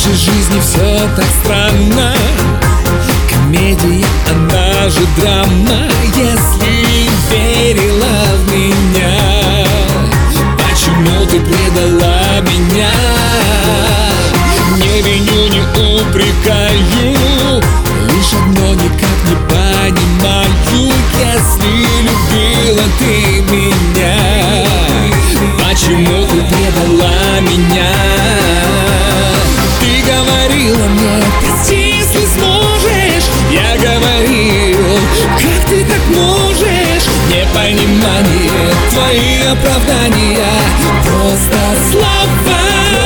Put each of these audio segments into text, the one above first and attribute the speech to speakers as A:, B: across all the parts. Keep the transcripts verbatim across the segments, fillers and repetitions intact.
A: нашей жизни все так странно. Комедия, она же драма. Если верила в меня, почему ты предала меня? Не виню, не упрекаю, лишь одно никак не понимаю. Если любила ты меня, почему ты предала меня? Ты говорила мне: прости, если сможешь. Я говорил: как ты так можешь? Непонимание, твои оправдания просто слова.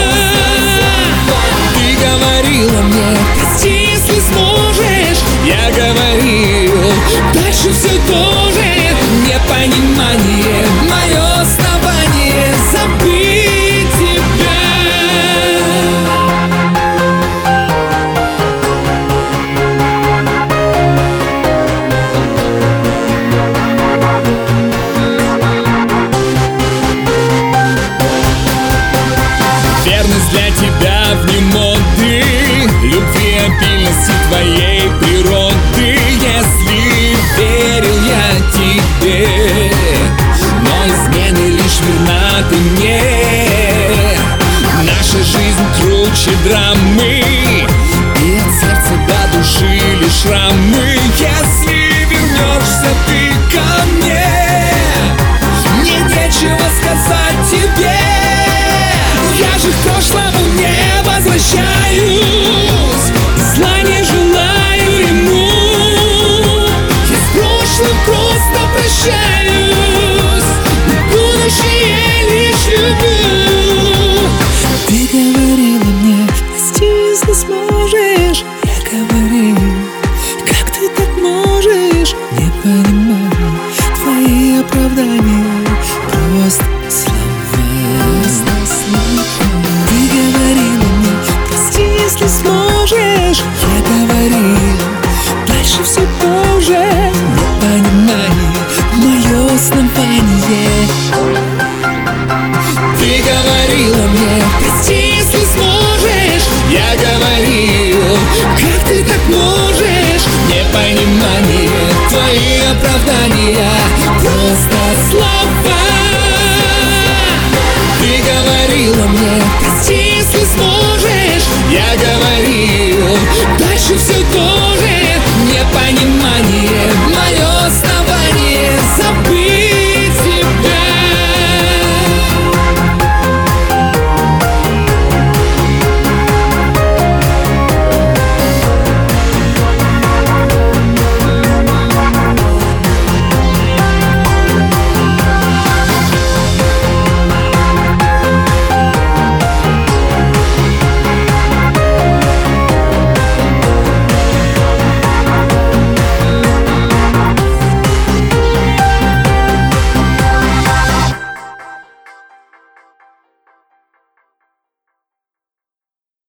A: Ты говорила мне: прости, если сможешь. Я говорил: дальше все тоже. Непонимание, мое основание забыть тебя. Верность для тебя вне моды, любви, обильности твоей природы. Если верил я тебе, но измены лишь верна ты мне. Наша жизнь круче драмы, и от сердца до души лишь шрамы. Если вернешься ты ко мне, мне нечего сказать тебе. Я же к прошлому не возвращаюсь, зла не желаю ему. Я с прошлым просто прощаюсь, будущее лишь люблю. Ты говорила мне: прости, если сможешь. Я говорил: как ты так можешь? Не понимаю, твои оправдания просто слова. Ты говорила мне: прости, если сможешь. Я говорил: дальше все тоже. Непонимание, мое основание. Ты говорила мне: прости, если сможешь. Я говорил: как ты так можешь? Непонимание, твои оправдания просто слова.